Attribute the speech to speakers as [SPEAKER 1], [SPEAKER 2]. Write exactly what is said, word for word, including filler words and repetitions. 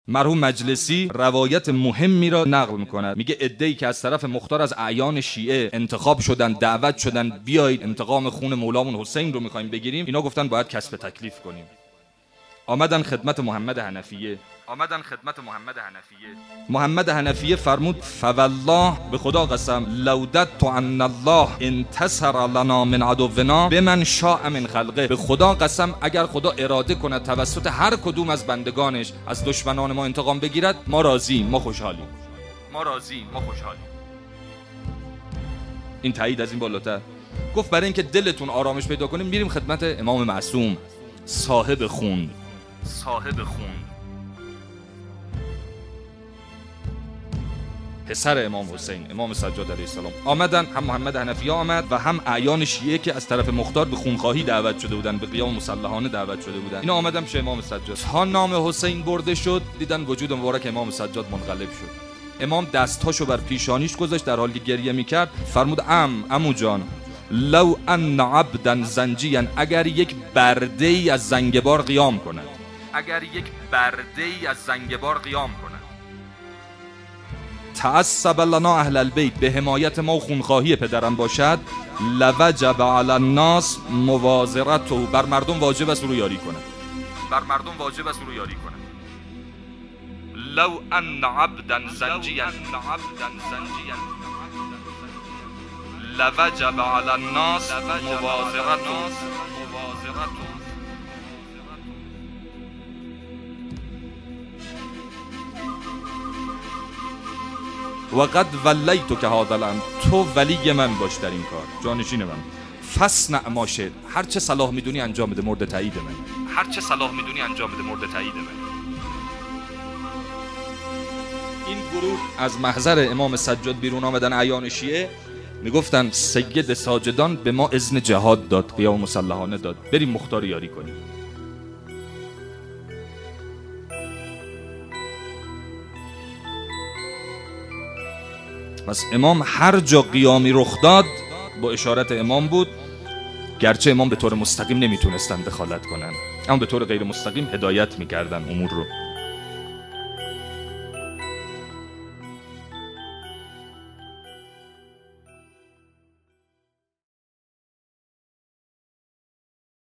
[SPEAKER 1] مرحوم مجلسی روایت مهمی را نقل میکند، میگه عده‌ای که از طرف مختار از اعیان شیعه انتخاب شدن، دعوت شدن بیایید انتقام خون مولامون حسین رو میخوایم بگیریم، اینا گفتن باید کسب تکلیف کنیم. آمدن خدمت محمد حنفیه آمدن خدمت محمد حنفیه محمد حنفیه فرمود فوالله، به خدا قسم، لودت ان الله انتصر لنا من عدونا بمن شاء من خلقه، به خدا قسم اگر خدا اراده کند توسط هر کدوم از بندگانش از دشمنان ما انتقام بگیرد، ما راضییم، ما خوشحالیم ما راضییم ما خوشحالیم. این تایید از این بالاتر گفت برای اینکه دلتون آرامش پیدا کنیم میریم خدمت امام معصوم، صاحب خون صاحب خون پسر امام حسین، امام سجاد علیه السلام. آمدن، هم محمد حنفیه آمد و هم اعیان شیعه که از طرف مختار به خونخواهی دعوت شده بودن، به قیام مسلحانه دعوت شده بودن، اینا آمدن پیش امام سجاد. تا نام حسین برده شد دیدن وجود مبارک امام سجاد منقلب شد. امام دستاشو بر پیشانیش گذاشت، در حالی گریه میکرد فرمود ام عمو جان، لو ان عبدا زنجیا، اگر یک برده ای از زنگبار قیام کند اگر یک برده ای از زنگبار قیام کند تعصب لنا اهل البیت، به حمایت ما و خونخواهی پدرم باشد، لوجب علی الناس موازرته، بر مردم واجب است رو یاری کند بر مردم واجب است رو یاری کند لو ان عبدا زنجیا لوجب علی الناس موازرته. و قد ولیتو که هذا الامر، تو ولی من باش در این کار، جانشین من. فصنع ما شئت، هر چه صلاح میدونی انجام بده مورد تایید من هر چه صلاح میدونی انجام بده مورد تایید من. این گروه از محضر امام سجاد بیرون آمدن اعیان شیعه، میگفتن سید ساجدان به ما اذن جهاد داد، قیام مسلحانه داد، بریم مختار یاری کنیم. پس امام هر جا قیامی رخ داد با اشارت امام بود، گرچه امام به طور مستقیم نمیتونستن دخالت کنن، اما به طور غیر مستقیم هدایت میکردن امور رو.